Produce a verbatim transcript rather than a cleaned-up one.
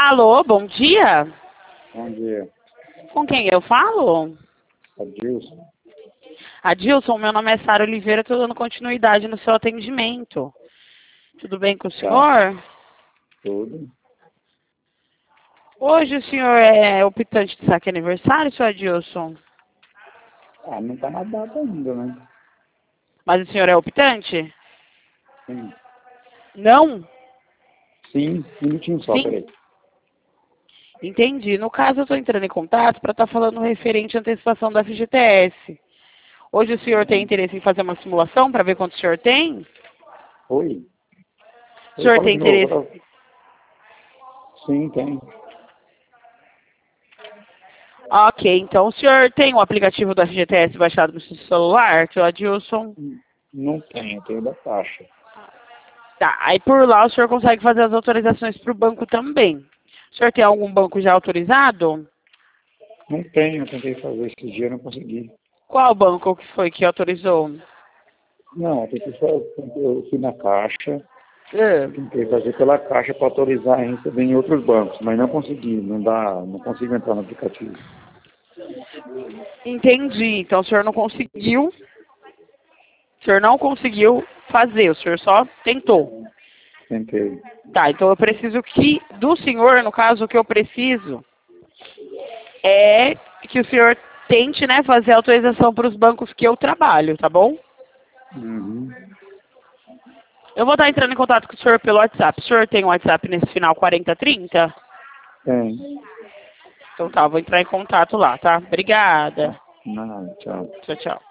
Alô, bom dia. Bom dia. Com quem eu falo? Adilson. Adilson, meu nome é Sara Oliveira, estou dando continuidade no seu atendimento. Tudo bem com o senhor? Tá. Tudo. Hoje o senhor é optante de saque aniversário, senhor Adilson? Ah, não tá na data ainda, né? Mas o senhor é optante? Sim. Não? Sim, um minutinho só, Sim. peraí. Entendi. No caso, eu estou entrando em contato para estar falando referente à antecipação da F G T S. Hoje o senhor tem interesse em fazer uma simulação para ver quanto o senhor tem? Oi? O Oi, senhor fala tem de novo. interesse? fala- Sim, tem. Ok, então o senhor tem o aplicativo do F G T S baixado no seu celular, seu Adilson? Não tem, eu tenho da taxa. Tá, aí por lá o senhor consegue fazer as autorizações para o banco também. O senhor tem algum banco já autorizado? Não tenho, eu tentei fazer esse dia, não consegui. Qual banco que foi que autorizou? Não, eu tentei fazer, eu fui na caixa, É. tentei fazer pela caixa para autorizar a receber em outros bancos, mas não consegui, não dá, não consigo entrar no aplicativo. Entendi, então o senhor não conseguiu, o senhor não conseguiu fazer, o senhor só tentou. Tentei. Tá, então eu preciso que, do senhor, no caso, o que eu preciso é que o senhor tente, né, fazer a autorização para os bancos que eu trabalho, tá bom? Uhum. Eu vou estar entrando em contato com o senhor pelo WhatsApp. O senhor tem um WhatsApp nesse final quarenta trinta? Tem. Então tá, vou entrar em contato lá, tá? Obrigada. Não, tchau. Tchau, tchau.